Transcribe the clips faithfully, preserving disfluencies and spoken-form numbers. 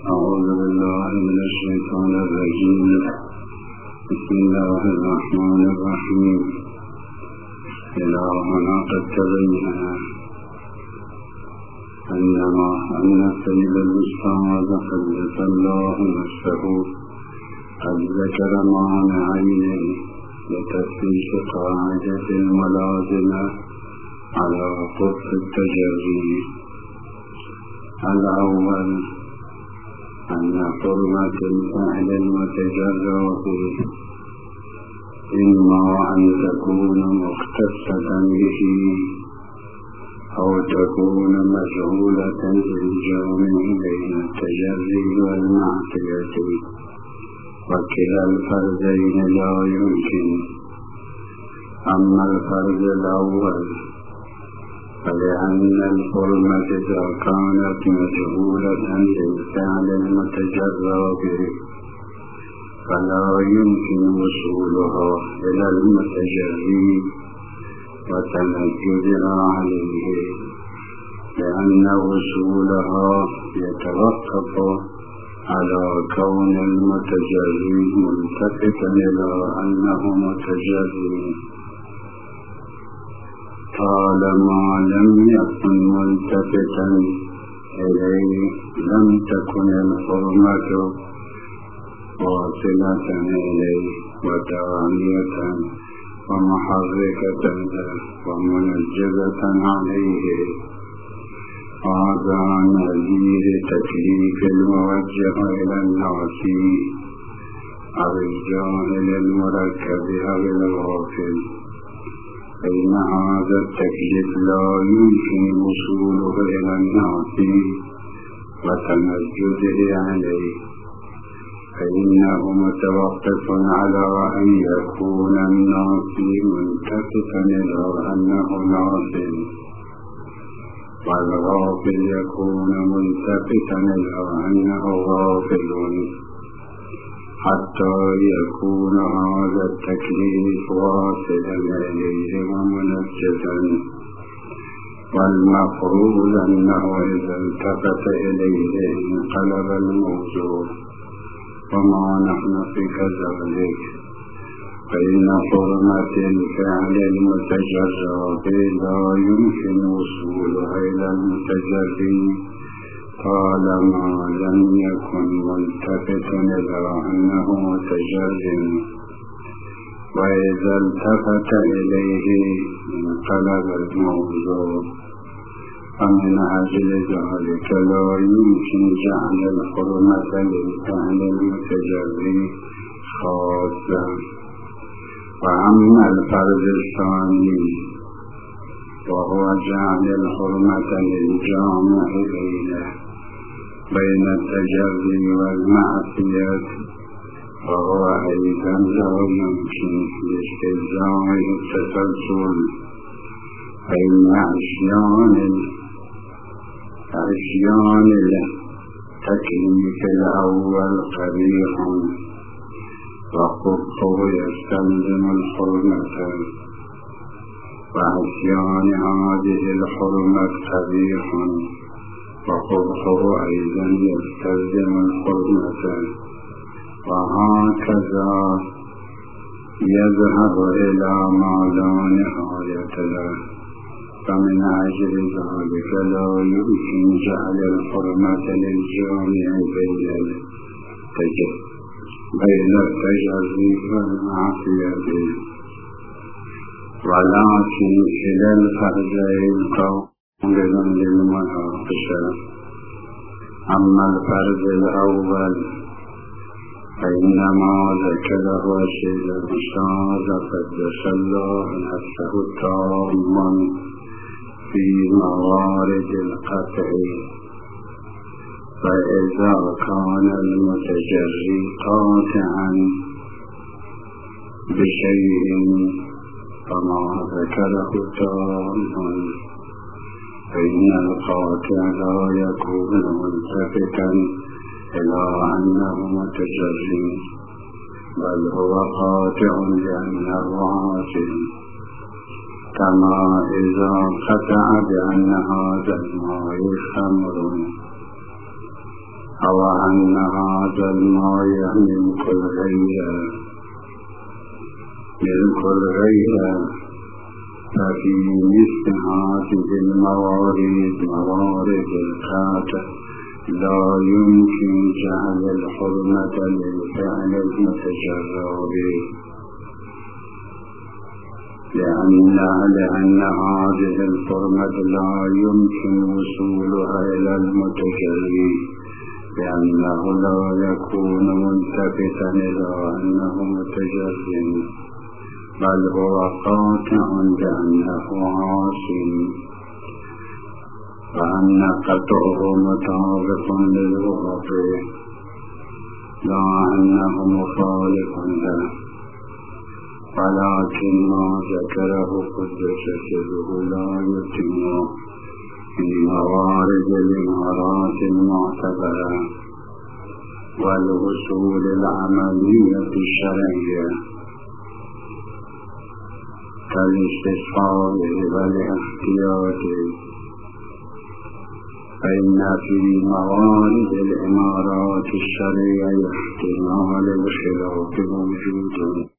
أعوذ بالله من الشيطان الرجيم. بسم الله الرحمن الرحيم. إلهنا قد تبين أنما أن سيد الأستاذ قدس الله نفسه قد ذكر معنيين لتثبيت قاعدة الملازمة على قطب التجري. الأول أن حرمة الفعل المتجرى به إما أن تكون مختصة به أو تكون مجهولة بالجامع بين التجري والمعصية، وكلا الفرضين لا يمكن. أما الفرض الأول فلأن الحرمة إذا كانت مجهولة بالفعل المتجرى به فلا يمكن وصولها إلى المتجري وتنجدها عليه، لأن وصولها يتوقف على كون المتجري ملتفتا إلى أنه متجري. طالما لم يكن ملتفتا إليه لم تكن الحرمة واصلة إليه وداعية ومحركة ومنجزة عليه. هذا نظير تكليف الموجه إلى الناس أو الجاهل المركب أو الغافل، فإن هذا التكليف لا يمكن وصوله إلى الناس وتمجده عليه، فإنه متوقف على أن يكون الناس ملتفتا إلى أنه ناصب، والغافل يكون ملتفتا إلى أنه غافل، حتى يكون هذا التكليف واصلا إليه ومنجزا. والمفروض أنه إذا التفت إليه انقلب الموضوع، وما نحن في كذلك، فإن حرمة الفعل المتجرى لا يمكن وصولها إلى المتجري طالما لم يكن ملتفتا إلى أنه متجري، وإذا التفت إليه انقلب الموضوع. فمن أجل ذلك لا يمكن جعل الحرمة للفعل المتجري خاصة. وأما الفرض الثاني وهو جعل الحرمة للجامع بينه بين التجري والمعصية، وهو أيضا لا يمكن لاستلزام التسلسل، فإن عصيان عصيان التكليف الأول قبيح وقبحه يستلزم الحرمة، وعصيان هذه الحرمة قبيح وقبحه أيضا يستلزم الحرمة، وهكذا يذهب إلى ما لا نهاية له. فمن أجل ذلك لا يمكن جعل الحرمة للجامع بين التجري بين التجري والمعصية، ولكن إلى الفرضين قول للمناقشة. أما الفرض الأول فإنما ذكره الشيخ الأستاذ قدس الله نفسه تاما في موارد القطع، فإذا كان المتجري قاطعا بشيء فما ذكره تاما، فإن القاطع لا يكون ملتفتا إلى أنه متجري، بل هو قاطع لأنه عاصم، كما إذا قطع بأن هذا الماء خمر أو أن هذا الماء ملك الغير ملك الغير ففي مثل هذه الموارد موارد الخاطئ لا يمكن جعل الحرمة للفعل المتجرد لأن لأن هذه الحرمة لا يمكن وصولها إلى المتجرد لأنه لا يكون ملتفتا إلى أنه متجرد بل هو قاطع بأنه عاصم وأن قطعه مطابق للواقع لا أنه مخالف له ولكن ما ذكره قدس سره لا يتم في موارد الإمارات المعتبرة والوصول العملية الشرعية كالاستصحاب والاحتياط فإن في موارد الإمارات الشرعية احتمال الخلاف موجود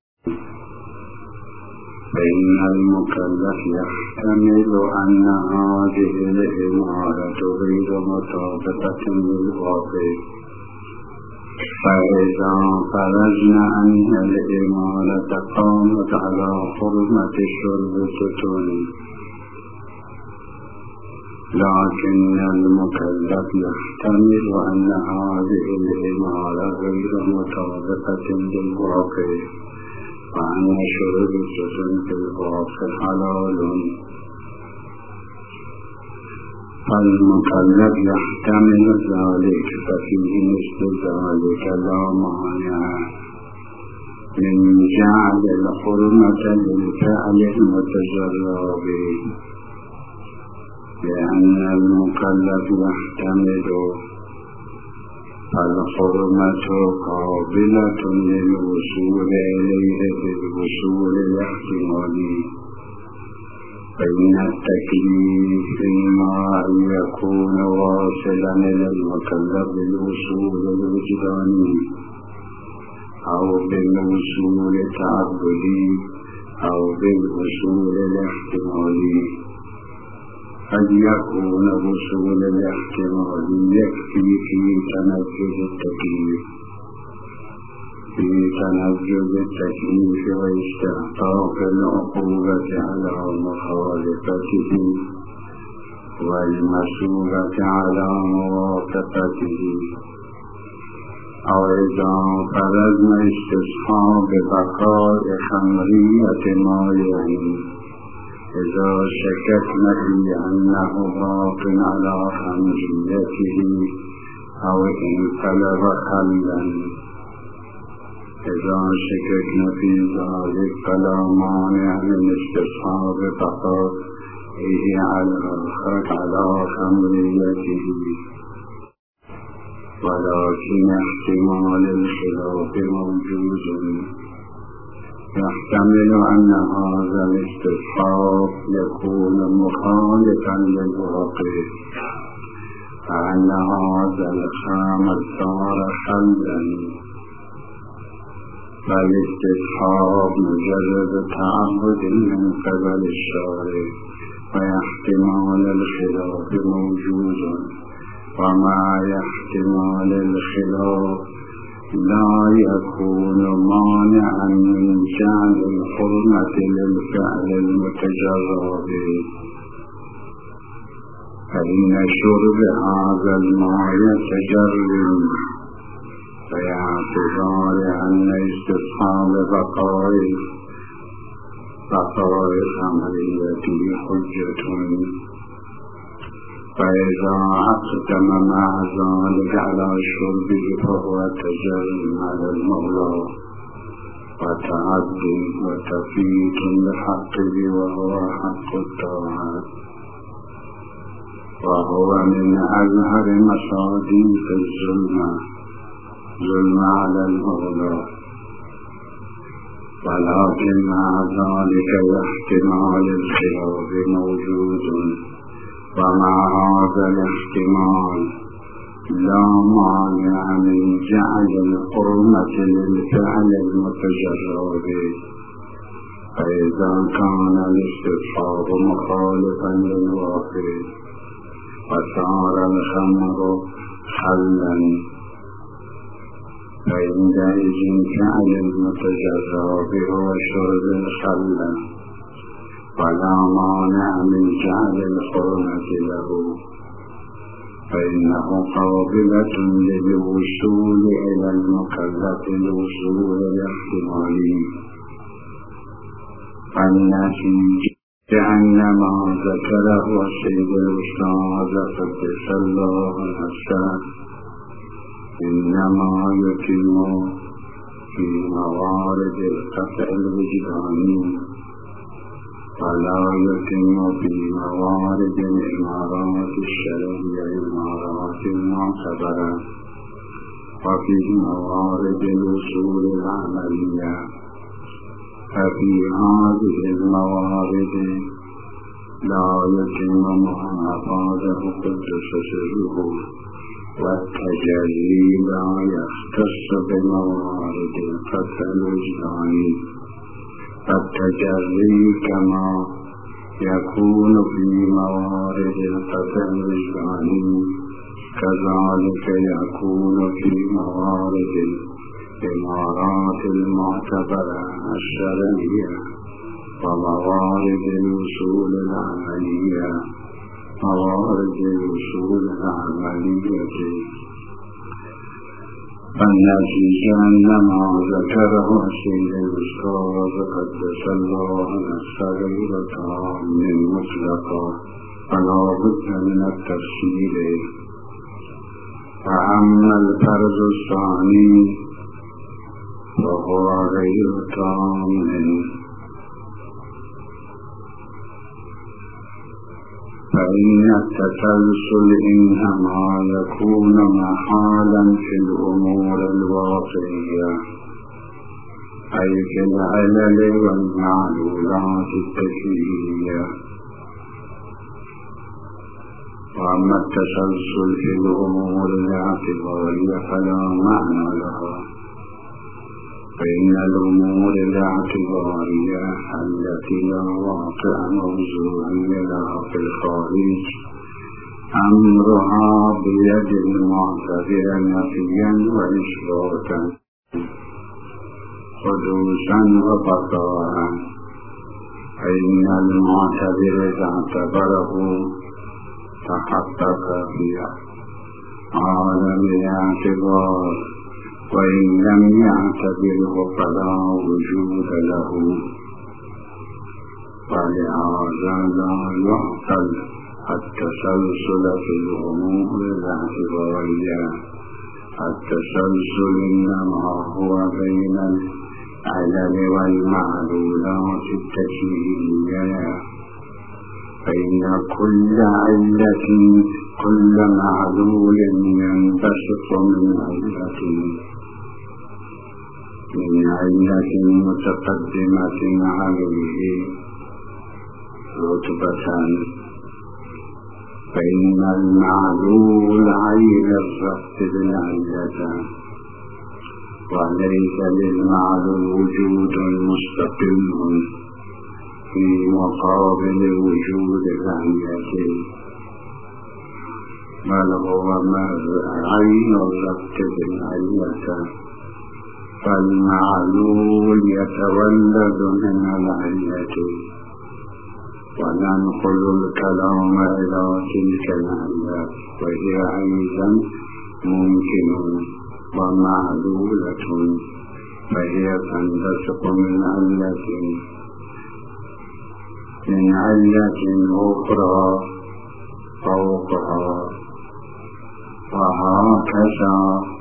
فإن المكلف يحتمل أن هذه الإمارة غير مطابقة للواقع فإذا فرضنا أن الإمارة قامت على حرمة شرب التتون لكن المكلف يحتمل أن هذه الإمارة غير مطابقة للواقع وأن شرب التتون في الواقع حلال فالمكلف يحتمل ذلك ففيه مثل ذلك لا مانع من جعل الحرمة للفعل المتجرد لأن المكلف يحتمل الحرمة قابلة للوصول إليه بالوصول الاحتمالي فإن التكليف إما أن يكون واصلا إلى المكلف بالوصول الوجداني أو بالوصول التعبدي أو بالوصول الاحتمالي قد يكون وصول الاحتمالي يكفي في تنفذ التكليف في تنفذ التكليف واستحقاق العقوبة على مخالفته والمسؤولة على موافقته أو إذا فرضنا استصحاب بقاء خمرية مائع إذا شككنا في أنه باق على خمريته أو انقلب خلا إذا شككنا في ذلك فلا مانع من استصحاب بقائه على خمريته ولكن احتمال الخلاف موجود يحتمل أن هذا الاستصحاب يكون مخالفا للواقع فأن هذا الخمر صار خلا فالاستصحاب مجرد تعبد من قبل الشارع ويحتمال الخلاف موجود ومع احتمال الخلاف لا يكون مانعا من جعل الحرمة للفعل المتجرد فإن شرب هذا الماء يتجرد باعتبار أن استصحاب بقاء بقاء خمريته حجة فإذا أقدم مع ذلك على شربه فهو تجرد على المولى وتعد وتفيت بحقه وهو حق الطاعة وهو من أظهر مصادق الظلم ظلم على المولى ولكن مع ذلك الاحتمال الخلاف موجود ومع هذا الاحتمال لا مانع من جعل الحرمة للفعل المتجرد فإذا كان الاستفسار مخالفا للواقع وصار الخمر خلا فعندئذ فعل المتجرد هو شرب الخل ولا مانع من جعل الحرمة له فإنه قابلة للوصول إلى المكلف الوصول الاحتمالي النتيجة أن ما ذكره السيد الأستاذ قدس الله نفسه إنما يتم في موارد القطع الوجداني ولا يتم في موارد الإمارات الشرعية الإمارات المعتبرة وفي موارد الوصول العملية. ففي هذه الموارد لا يتم ما أفاده قدس سره والتجلي لا يختص بموارد القطع الوجداني. التجلي كما يكون في موارد القطع الوجداني كذلك يكون في موارد الإمارات المعتبرة الشرعية وموارد الوصول العملية. موارد الوصول العملية النتيجة أن ما ذكره السيد الأستاذ قدس الله نفسه بتام مطلقا فلا بد من التفصيل. فأما الفرض الثاني وهو غير تام فإن التسلسل إنما يكون محالا في الأمور الواقعية أي في العلل والمعلولات التكليفية. وأما التسلسل في الأمور الاعتبارية فلا معنى لها، فإن الأمور الاعتبارية التي لا واقع موضوعي لها في الخارج أمرها بيد المعتبر نفيا وإثباتا حدوثا وبقاء. فإن المعتبر إذا اعتبره تحقق في عالم الاعتبار، وإن لم يعتبره فلا وجود له. ولهذا لا يعقل التسلسل في الأمور الاعتبارية. التسلسل إنما هو بين العلل والمعلولات التكليفية. فإن كل علة كل معلول ينبسط من علة من علة متقدمة عليه رتبة. فإن المعلول عين الربط بالعلة، وليس للمعلول وجود مستقل في مقابل وجود العلة، بل هو عين الربط بالعلة. فالمعلول يتولد من العلة، وننقل الكلام إلى تلك العلة وهي أيضا ممكن ومعلولة، فهي تنبثق من علة من علة أخرى فوقها، وهكذا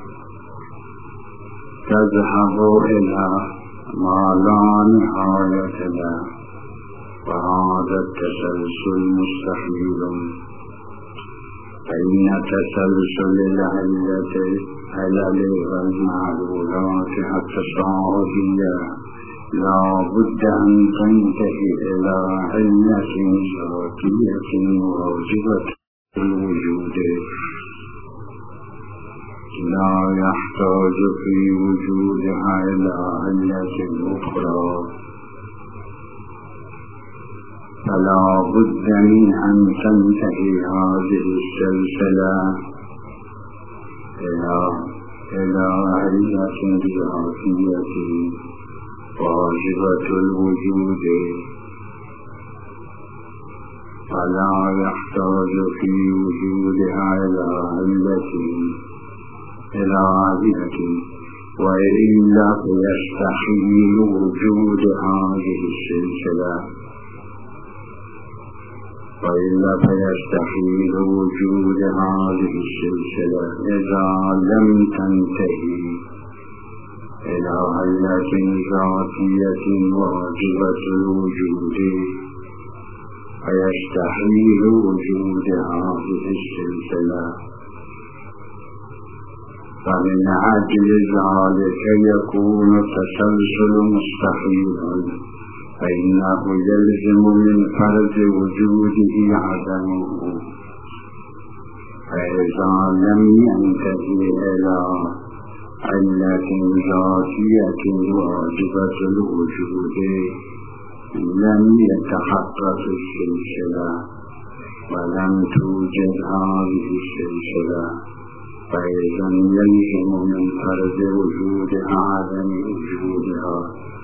تذهب إلى ما لا نهاية له. وهذا التسلسل مستحيل. فإن تسلسل العلة علل والمعلولات التصاعدية لا بد أن تنتهي إلى علة ذاتية واجبة الوجود. لا يحتاج في وجودها إلى علة أخرى، فلا بد من أن تنتهي هذه السلسلة إلى إلى علة ذاتية واجبة الوجود، فلا يحتاج في وجودها إلى علة إلى علة، وإلا فيستحيل وجود هذه السلسلة وإلا فيستحيل وجود هذه السلسلة إذا لم تنتهي إلى علة ذاتية واجبة الوجود، فيستحيل وجود هذه السلسلة. فمن أجل ذلك يكون التسلسل مستحيلا، فإنه يلزم من فرض وجوده عدمه، فإذا لم ينتهي إلى علة ذاتية واجبة الوجود لم يتحقق السلسلة ولم توجد هذه السلسلة، فإذا يلزم من فرض وجود عدم وجودها،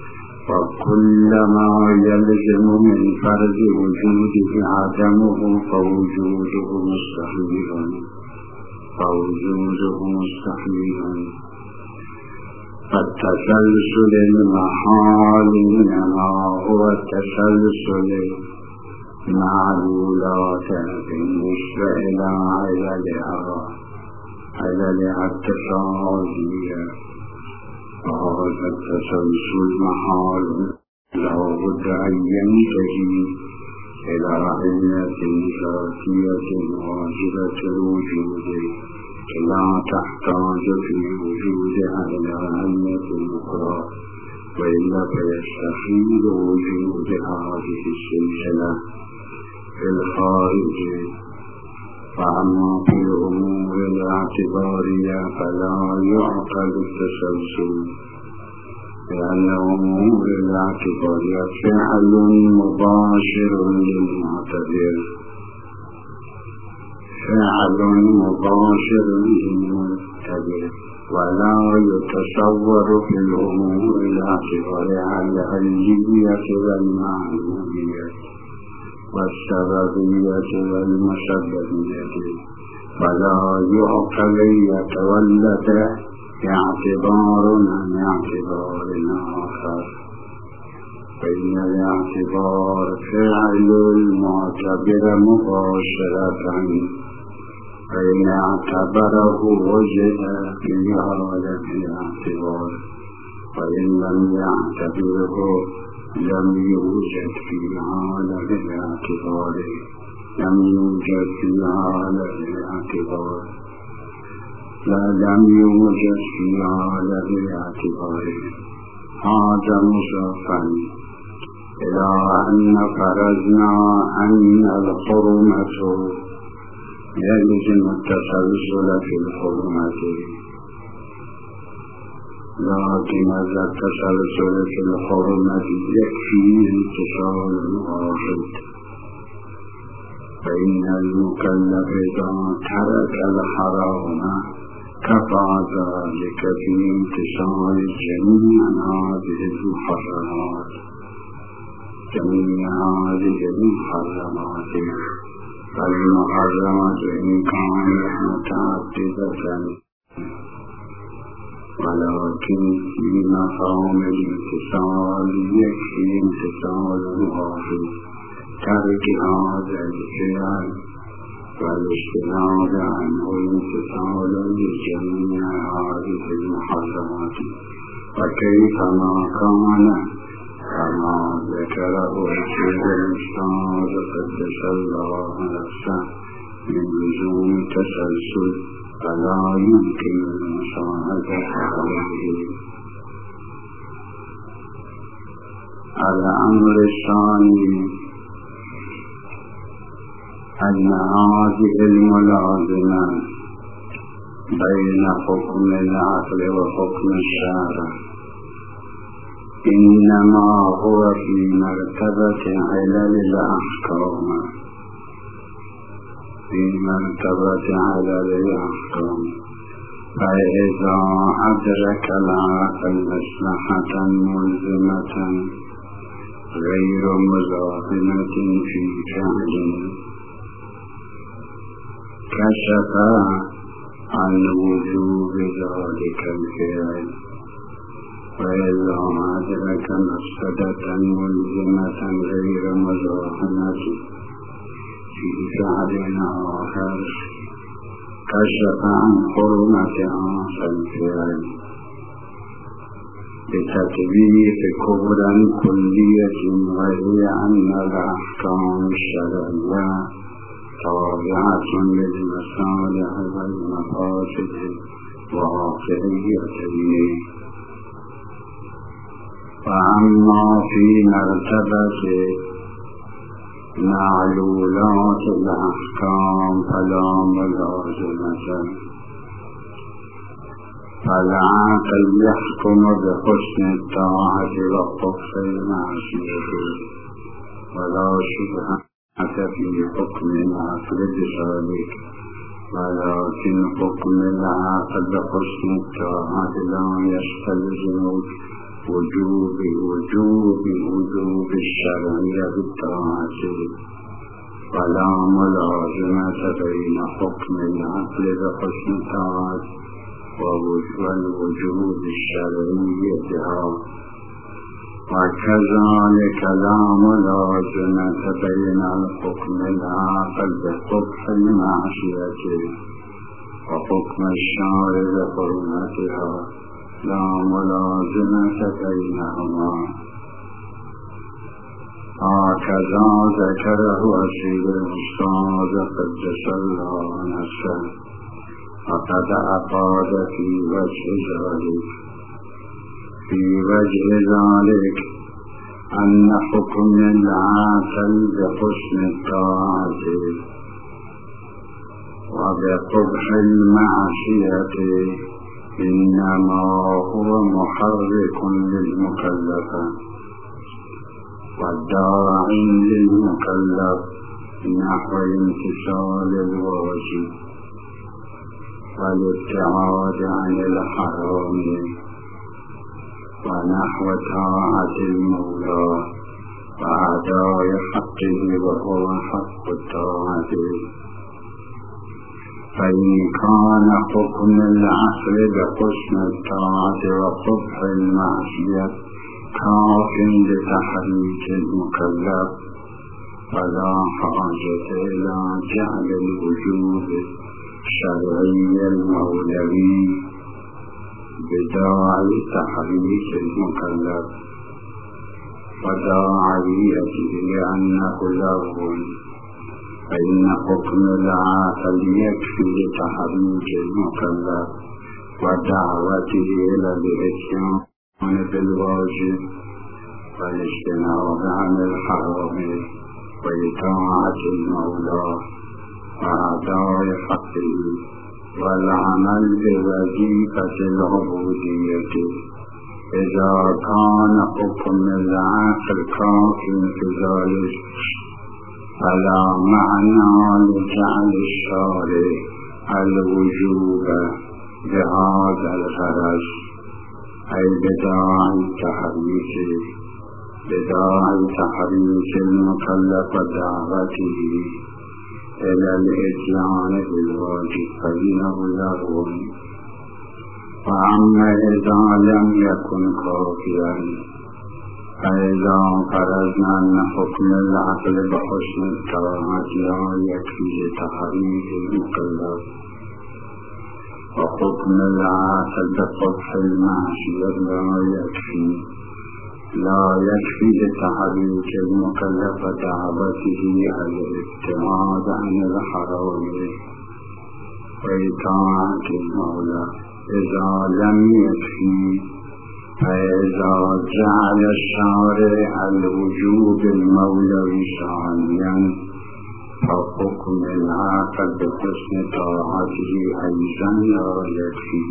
وكلما يلزم من فرض وجوده عدمه فوجوده مستحيل فوجوده مستحيل. فالتسلسل المحال إنما هو التسلسل معلولات بالنسبة إلى عللها عللها التساوية، وهذا التسلسل محال لا بد أن ينتهي إلى علة ذاتية واجبة الوجود لا تحتاج في وجودها إلى علة أخرى، وإلا فيستحيل وجود هذه السلسلة في الخارج. فأما في الأمور الاعتبارية فلا يعقل التسلسل، لأن أمور الاعتبارية فعل مباشر للمعتبر فعل مباشر للمعتبر ولا يتصور في الأمور الاعتبارية العلية والمعنوية والسببية والمسببية، فلا يعقل يتولد اعتبار عن اعتبار آخر، فإن الاعتبار فعل المعتبر مباشرة، فإن اعتبره وجد في حالة الاعتبار، وإن لم يعتبره لم يوجد في حالة الاعتبار لم يوجد في حالة الاعتبار لا لم يوجد في حالة الاعتبار. هذا مضافا إلى أن فرضنا أن الحرمة يلزم التسلسل في الحرمة، لكن هذا التسلسل في الحرمة يكفي اتصال واحد، فإن المكلف إذا ترك الحرام كفى ذلك في انتصال جميع هذه المحرمات جميع هذه المحرمات فالمحرمات إن كانت متعددة ولكن في مقام الانتصال يكفي انتصال واحد، ترك هذا الفعل والاجتناب عنه انتصال لجميع هذه المحرمات. وكيفما كان كما ذكره الشيخ الأستاذ قدس الله نفسه من لزوم التسلسل فلا يمكن المساعدة عليه. الأمر الثاني أن هذه الملازمة بين حكم العقل وحكم الشارع إنما هو في مرتبة علل الأحكام في مرتبة علل الأحكام فإذا أدرك العقل مصلحة ملزمة غير مزاحمة في فعل كشف عن وجوب ذلك الفعل وإذا أدرك مفسدة ملزمة غير مزاحمة في فعل آخر كشف عن حرمة آخر الفعل بتطبيق كبرى كلية وهي أن الأحكام الشرعية تابعة للمصالح والمفاسد وواقعيتين. وأما في مرتبة معلولات الأحكام فلا ملازمة، فالعاقل يحكم بحسن الطاعة وقبح المعصية ولا شبهة في حكم العقل بذلك، ولكن حكم العقل بحسن الطاعة لا يستلزم وجوب وجوب وجوب الشرعية بالطاعة، ولا ملازمة بين حكم العقل بحسن الطاعة والوجوب الشرعية، وكذلك لا ملازمة بين الحكم العقل بقبح المعصية وحكم الشارع بحرمتها، لا ملازمة بينهما. هكذا ذكره أسيد الأستاذ قدس الله نفسه، فقد أفاد في وجه ذلك في وجه ذلك أن حكم العاقل بحسن الطاعة وبقبح المعصية إنما هو محرك للمكلف والداعي للمكلف نحو امتثال الواجب والابتعاد عن الحرام ونحو طاعة المولى وأداء حقه وهو حق الطاعة. فإن كان حكم العقل بحسن الطاعة وقبح المعصية كاف لتحريك المكلف فلا حاجة إلى جعل الوجوب الشرعي المولوي بداعي تحريك المكلف وداعيته لأنه لغو، فإن حكم العاقل يكفي لتحريك المكلف ودعوته إلى الإتيان بالواجب والاجتناب عن الحرام وإطاعة المولى وأداء حقه والعمل بوظيفة العبودية. إذا كان حكم العاقل كافٍ في ذلك فلا معنى لجعل الشارع الوجوب بهذا الغرض، أي بداعي تحريك بداعي تحريك المكلف ودعوته إلى الإتيان بالواجب فإنه لغو. وأما إذا لم يكن كافيا فإذا فرضنا أن حكم العقل بحسن الطاعة لا يكفي لتحريك المكلف وحكم العقل بقبح المعصية لا يكفي لا يكفي لتحريك المكلف ودعوته على الابتعاد عن الحرام وإطاعة المولى. إذا لم يكفي فإذا جعل الشارع الوجوب المولوي ثانيا حكم العاقل بحسن طاعته أيضا لا يكفي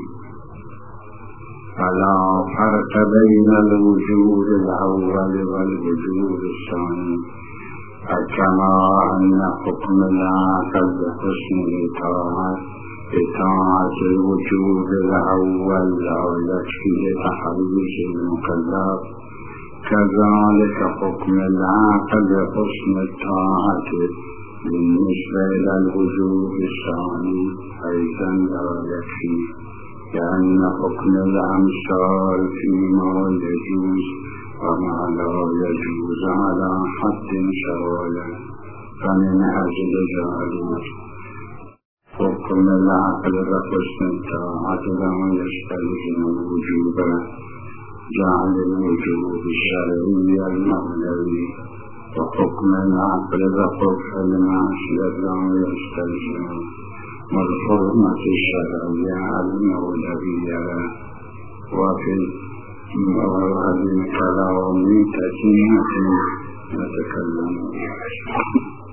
فلا فرق بين الوجود الأول والوجود الثاني فكما أن حكم العاقل بحسن الطاعة بطاعة الوجود الأول لا يكفي لتحريز المكلف كذلك حكم العاقل بحسن الطاعة بالنسبة إلى الوجود الثاني أيضا لا يكفي لأن حكم الأمثال فيما يجوز وما لا يجوز على حد سوايا فمن أجل ذلك حكم العقل بحسن الطاعة لا يستلزم الوجوب جعل الوجوب الشرعي المعنوي وحكم العقل بحكم المعصية لا يستلزم الحرمة الشرعية المعنوية وفي هذه الكلام تتمية نتكلم